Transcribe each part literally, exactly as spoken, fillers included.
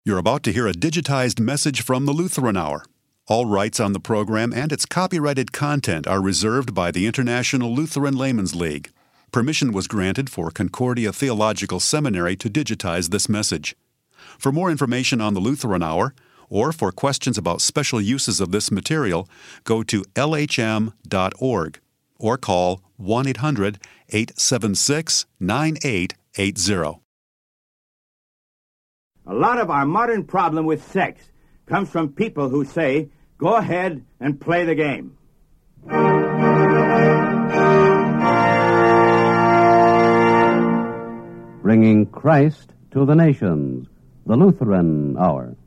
You're about to hear a digitized message from the Lutheran Hour. All rights on the program and its copyrighted content are reserved by the International Lutheran Laymen's League. Permission was granted for Concordia Theological Seminary to digitize this message. For more information on the Lutheran Hour, or for questions about special uses of this material, go to L H M dot org or call one eight hundred, eight seven six, nine eight eight zero. A lot of our modern problem with sex comes from people who say, go ahead and play the game. Bringing Christ to the nations, the Lutheran Hour.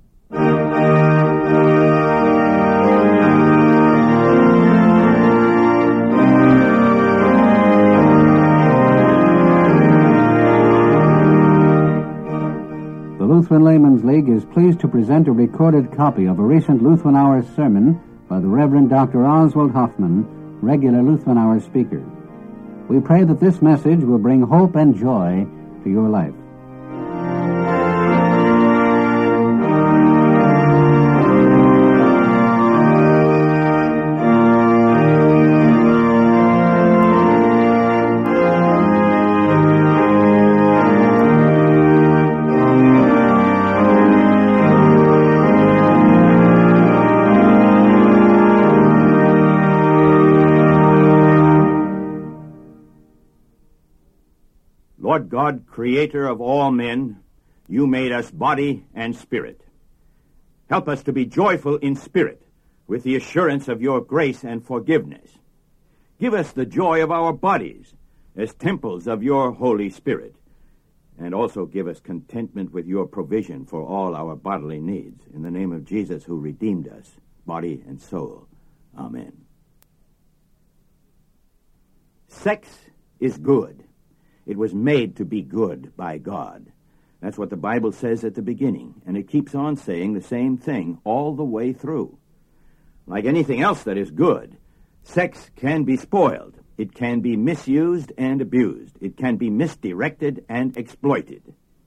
The Lutheran Laymen's League is pleased to present a recorded copy of a recent Lutheran Hour sermon by the Reverend Doctor Oswald Hoffman, regular Lutheran Hour speaker. We pray that this message will bring hope and joy to your life. Lord God, creator of all men, you made us body and spirit. Help us to be joyful in spirit with the assurance of your grace and forgiveness. Give us the joy of our bodies as temples of your Holy Spirit, and also give us contentment with your provision for all our bodily needs. In the name of Jesus, who redeemed us, body and soul. Amen. Sex is good. It was made to be good by God. That's what the Bible says at the beginning, and it keeps on saying the same thing all the way through. Like anything else that is good, sex can be spoiled. It can be misused and abused. It can be misdirected and exploited.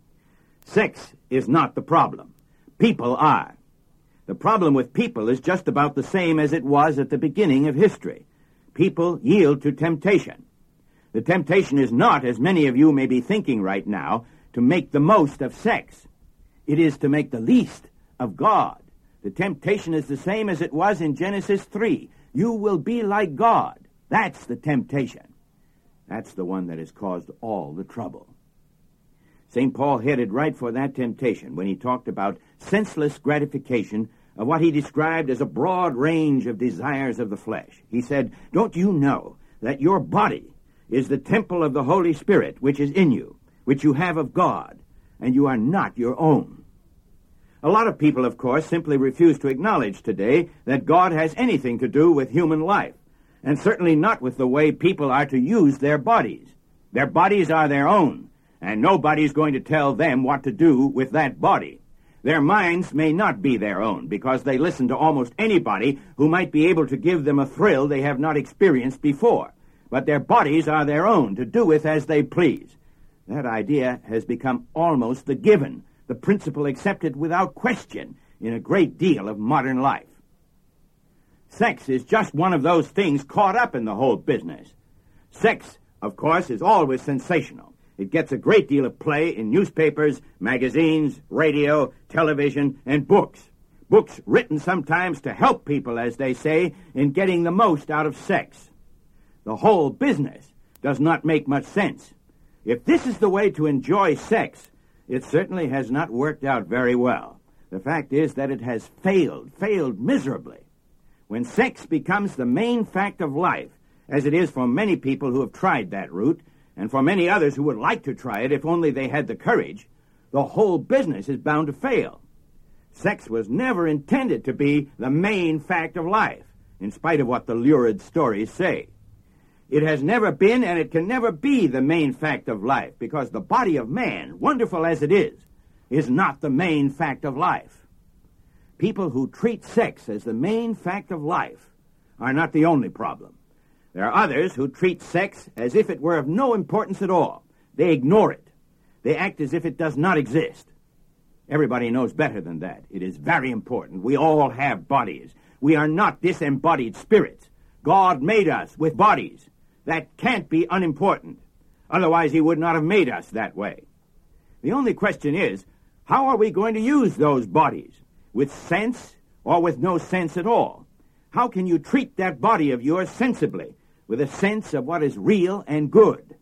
Sex is not the problem. People are. The problem with people is just about the same as it was at the beginning of history. People yield to temptation. The temptation is not, as many of you may be thinking right now, to make the most of sex. It is to make the least of God. The temptation is the same as it was in Genesis three. You will be like God. That's the temptation. That's the one that has caused all the trouble. Saint Paul headed right for that temptation when he talked about senseless gratification of what he described as a broad range of desires of the flesh. He said, don't you know that your body is the temple of the Holy Spirit, which is in you, which you have of God, and you are not your own. A lot of people, of course, simply refuse to acknowledge today that God has anything to do with human life, and certainly not with the way people are to use their bodies. Their bodies are their own, and nobody's going to tell them what to do with that body. Their minds may not be their own, because they listen to almost anybody who might be able to give them a thrill they have not experienced before. But their bodies are their own, to do with as they please. That idea has become almost the given, the principle accepted without question in a great deal of modern life. Sex is just one of those things caught up in the whole business. Sex, of course, is always sensational. It gets a great deal of play in newspapers, magazines, radio, television, and books. Books written sometimes to help people, as they say, in getting the most out of sex. The whole business does not make much sense. If this is the way to enjoy sex, it certainly has not worked out very well. The fact is that it has failed, failed miserably. When sex becomes the main fact of life, as it is for many people who have tried that route, and for many others who would like to try it if only they had the courage, the whole business is bound to fail. Sex was never intended to be the main fact of life, in spite of what the lurid stories say. It has never been, and it can never be, the main fact of life, because the body of man, wonderful as it is, is not the main fact of life. People who treat sex as the main fact of life are not the only problem. There are others who treat sex as if it were of no importance at all. They ignore it. They act as if it does not exist. Everybody knows better than that. It is very important. We all have bodies. We are not disembodied spirits. God made us with bodies. That can't be unimportant. Otherwise, he would not have made us that way. The only question is, how are we going to use those bodies? With sense or with no sense at all? How can you treat that body of yours sensibly, with a sense of what is real and good?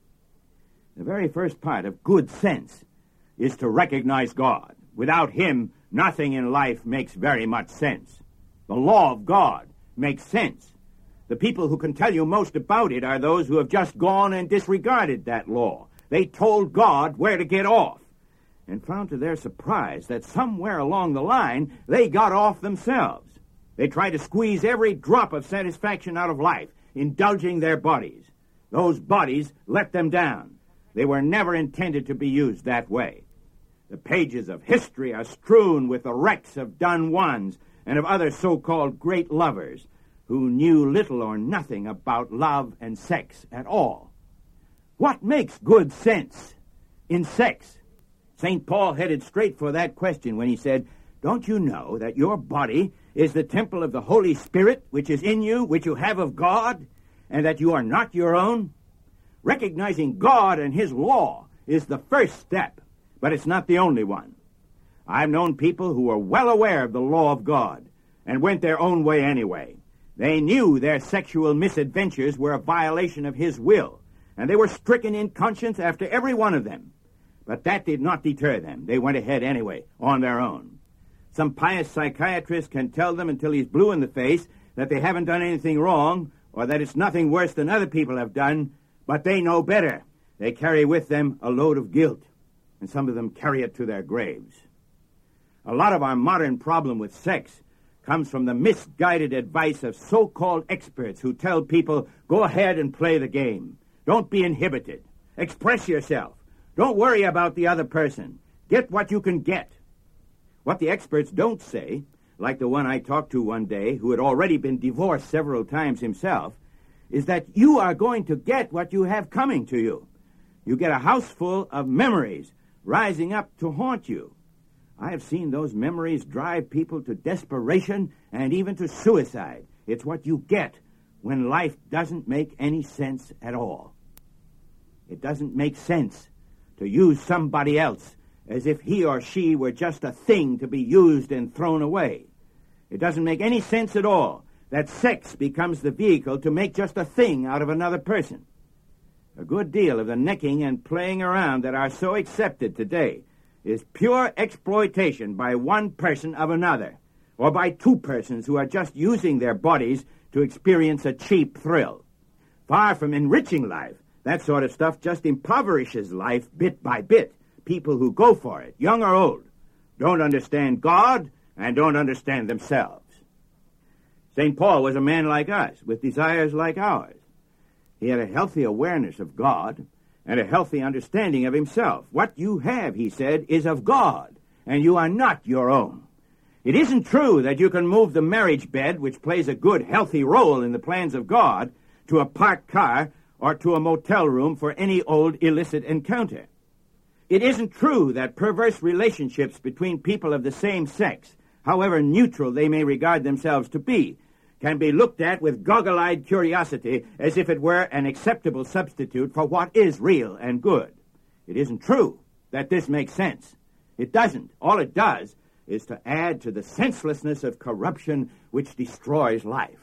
The very first part of good sense is to recognize God. Without him, nothing in life makes very much sense. The law of God makes sense. The people who can tell you most about it are those who have just gone and disregarded that law. They told God where to get off, and found to their surprise that somewhere along the line, they got off themselves. They tried to squeeze every drop of satisfaction out of life, indulging their bodies. Those bodies let them down. They were never intended to be used that way. The pages of history are strewn with the wrecks of Don Juans and of other so-called great lovers who knew little or nothing about love and sex at all. What makes good sense in sex? Saint Paul headed straight for that question when he said, "Don't you know that your body is the temple of the Holy Spirit, which is in you, which you have of God, and that you are not your own?" Recognizing God and his law is the first step, but it's not the only one. I've known people who were well aware of the law of God and went their own way anyway. They knew their sexual misadventures were a violation of his will, and they were stricken in conscience after every one of them. But that did not deter them. They went ahead anyway, on their own. Some pious psychiatrist can tell them until he's blue in the face that they haven't done anything wrong, or that it's nothing worse than other people have done, but they know better. They carry with them a load of guilt, and some of them carry it to their graves. A lot of our modern problem with sex comes from the misguided advice of so-called experts who tell people, go ahead and play the game. Don't be inhibited. Express yourself. Don't worry about the other person. Get what you can get. What the experts don't say, like the one I talked to one day, who had already been divorced several times himself, is that you are going to get what you have coming to you. You get a house full of memories rising up to haunt you. I have seen those memories drive people to desperation and even to suicide. It's what you get when life doesn't make any sense at all. It doesn't make sense to use somebody else as if he or she were just a thing to be used and thrown away. It doesn't make any sense at all that sex becomes the vehicle to make just a thing out of another person. A good deal of the necking and playing around that are so accepted today is pure exploitation by one person of another, or by two persons who are just using their bodies to experience a cheap thrill. Far from enriching life, that sort of stuff just impoverishes life bit by bit. People who go for it, young or old, don't understand God and don't understand themselves. Saint Paul was a man like us, with desires like ours. He had a healthy awareness of God and a healthy understanding of himself. What you have, he said, is of God, and you are not your own. It isn't true that you can move the marriage bed, which plays a good, healthy role in the plans of God, to a parked car or to a motel room for any old illicit encounter. It isn't true that perverse relationships between people of the same sex, however neutral they may regard themselves to be, can be looked at with goggle-eyed curiosity as if it were an acceptable substitute for what is real and good. It isn't true that this makes sense. It doesn't. All it does is to add to the senselessness of corruption which destroys life.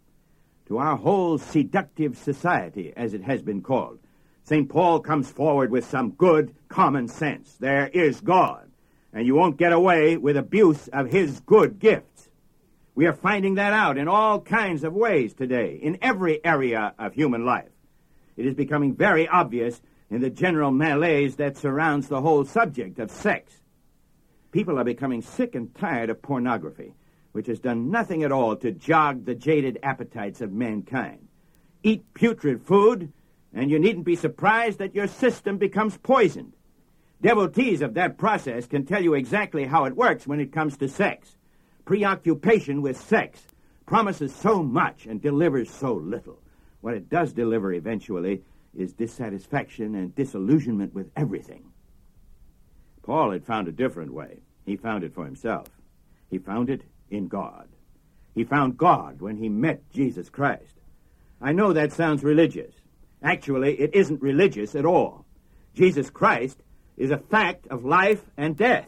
To our whole seductive society, as it has been called, Saint Paul comes forward with some good common sense. There is God, and you won't get away with abuse of his good gifts. We are finding that out in all kinds of ways today, in every area of human life. It is becoming very obvious in the general malaise that surrounds the whole subject of sex. People are becoming sick and tired of pornography, which has done nothing at all to jog the jaded appetites of mankind. Eat putrid food, and you needn't be surprised that your system becomes poisoned. Devotees of that process can tell you exactly how it works when it comes to sex. Preoccupation with sex promises so much and delivers so little. What it does deliver eventually is dissatisfaction and disillusionment with everything. Paul had found a different way. He found it for himself. He found it in God. He found God when he met Jesus Christ. I know that sounds religious. Actually, it isn't religious at all. Jesus Christ is a fact of life and death.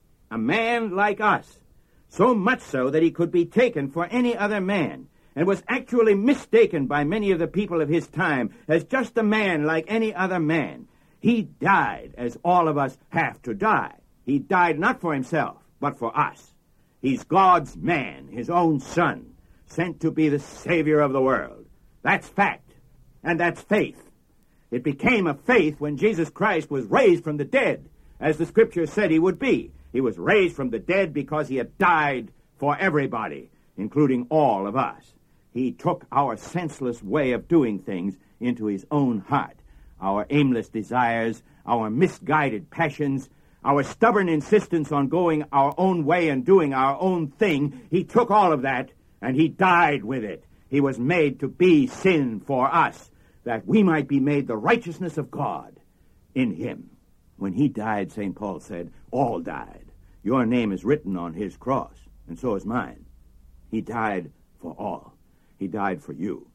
A man like us, so much so that he could be taken for any other man, and was actually mistaken by many of the people of his time as just a man like any other man. He died as all of us have to die. He died not for himself, but for us. He's God's man, his own son, sent to be the Savior of the world. That's fact, and that's faith. It became a faith when Jesus Christ was raised from the dead, as the Scripture said he would be. He was raised from the dead because he had died for everybody, including all of us. He took our senseless way of doing things into his own heart, our aimless desires, our misguided passions, our stubborn insistence on going our own way and doing our own thing. He took all of that, and he died with it. He was made to be sin for us, that we might be made the righteousness of God in him. When he died, Saint Paul said, all died. Your name is written on his cross, and so is mine. He died for all. He died for you.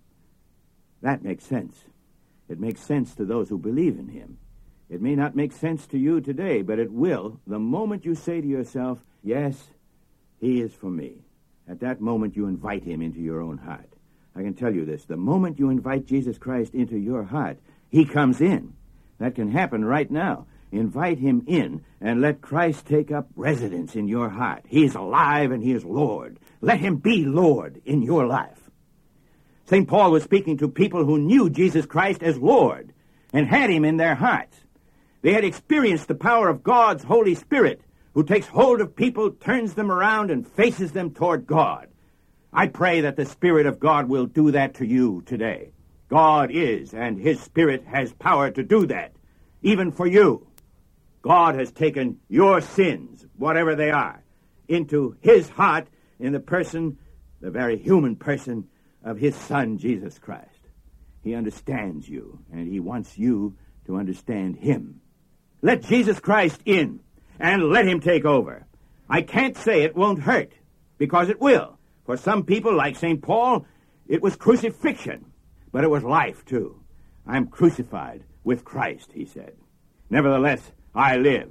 That makes sense. It makes sense to those who believe in him. It may not make sense to you today, but it will the moment you say to yourself, yes, he is for me. At that moment, you invite him into your own heart. I can tell you this. The moment you invite Jesus Christ into your heart, he comes in. That can happen right now. Invite him in and let Christ take up residence in your heart. He is alive and he is Lord. Let him be Lord in your life. Saint Paul was speaking to people who knew Jesus Christ as Lord and had him in their hearts. They had experienced the power of God's Holy Spirit, who takes hold of people, turns them around, and faces them toward God. I pray that the Spirit of God will do that to you today. God is, and his Spirit has power to do that, even for you. God has taken your sins, whatever they are, into his heart in the person, the very human person, of his Son, Jesus Christ. He understands you, and he wants you to understand him. Let Jesus Christ in, and let him take over. I can't say it won't hurt, because it will. For some people, like Saint Paul, it was crucifixion, but it was life, too. I'm crucified with Christ, he said. Nevertheless, I live.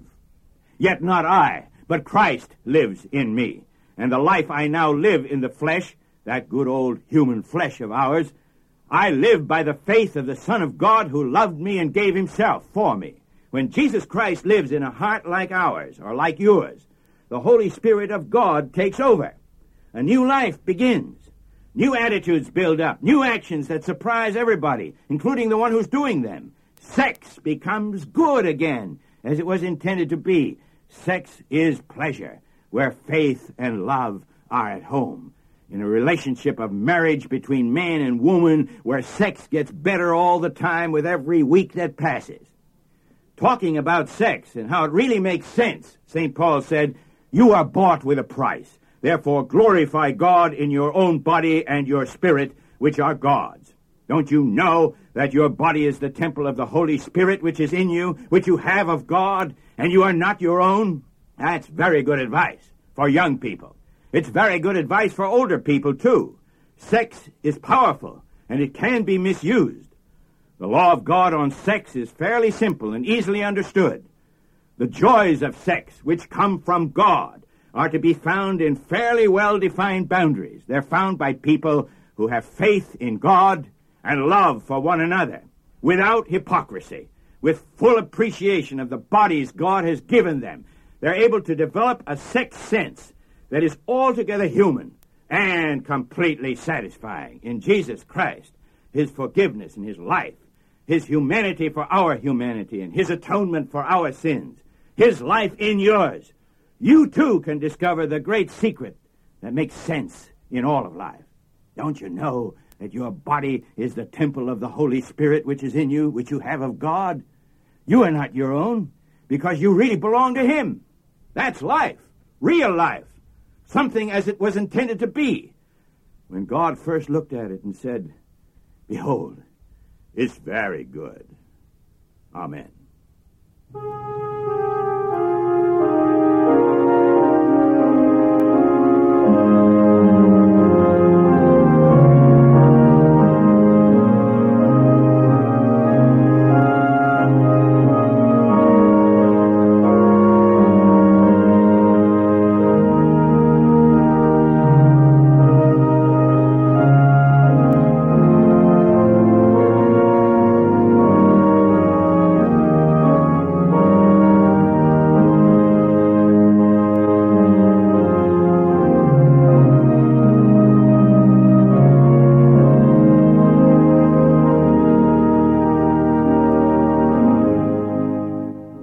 Yet not I, but Christ lives in me. And the life I now live in the flesh, that good old human flesh of ours, I live by the faith of the Son of God who loved me and gave himself for me. When Jesus Christ lives in a heart like ours, or like yours, the Holy Spirit of God takes over. A new life begins. New attitudes build up. New actions that surprise everybody, including the one who's doing them. Sex becomes good again, as it was intended to be. Sex is pleasure, where faith and love are at home. In a relationship of marriage between man and woman, where sex gets better all the time with every week that passes. Talking about sex and how it really makes sense, Saint Paul said, you are bought with a price. Therefore, glorify God in your own body and your spirit, which are God's. Don't you know that your body is the temple of the Holy Spirit, which is in you, which you have of God, and you are not your own? That's very good advice for young people. It's very good advice for older people, too. Sex is powerful, and it can be misused. The law of God on sex is fairly simple and easily understood. The joys of sex, which come from God, are to be found in fairly well-defined boundaries. They're found by people who have faith in God and love for one another, without hypocrisy, with full appreciation of the bodies God has given them. They're able to develop a sex sense that is altogether human and completely satisfying in Jesus Christ, his forgiveness and his life, his humanity for our humanity, and his atonement for our sins, his life in yours. You, too, can discover the great secret that makes sense in all of life. Don't you know that your body is the temple of the Holy Spirit which is in you, which you have of God? You are not your own, because you really belong to him. That's life, real life, something as it was intended to be. When God first looked at it and said, behold, it's very good. Amen.